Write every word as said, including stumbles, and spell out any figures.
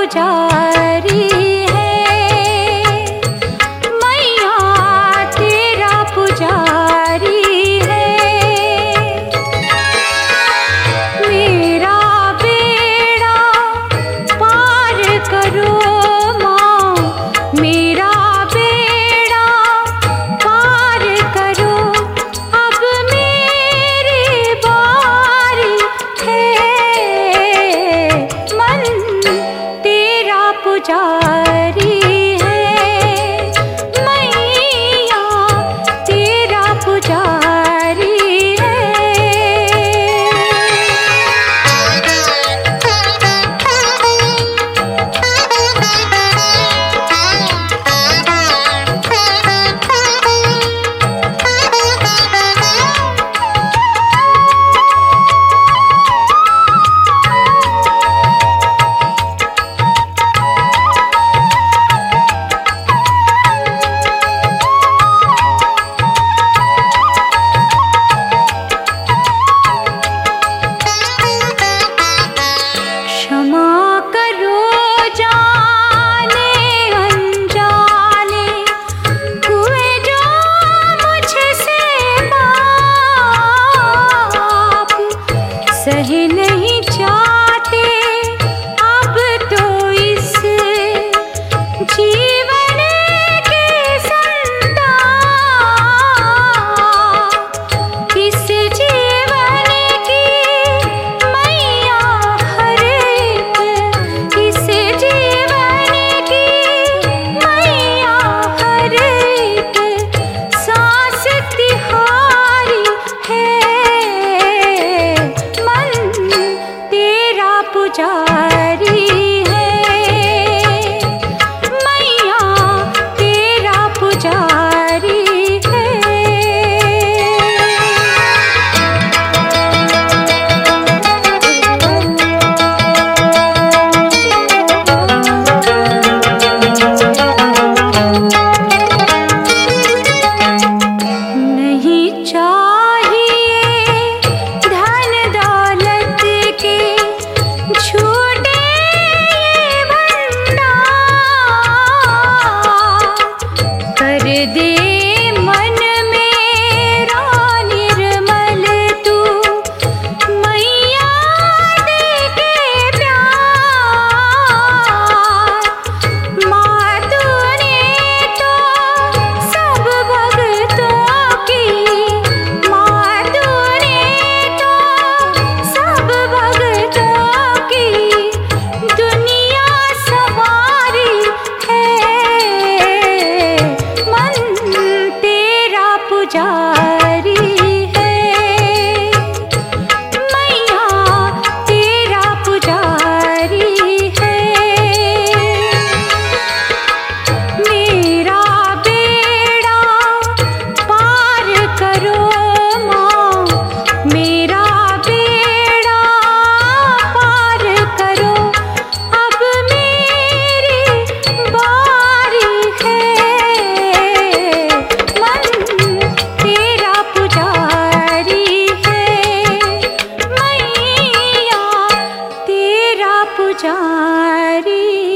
पुजारी सही नहीं चाहते अब तो इस जीवन के संताप, इस जीवन की मैया हर एक, इस जीवन की मैया हर एक सांस तिहारी है। पुजारी है मैया तेरा पुजारी है। नहीं चाहिए धन दौलत के छूटे भंडार, कर दे मन मेरा निर्मल तू मैया दे के प्यार। माँ तूने तो सब भक्तों की, माँ तूने तो सब भक्तों की दुनिया सवारी है। मन तेरा पुजारी है मैया तेरा पुजारी है। मेरा बेड़ा पार करो माँ, मेरा बेड़ा पार करो, अब मेरी बारी है। मन तेरा पुजारी है मैया तेरा पुजारी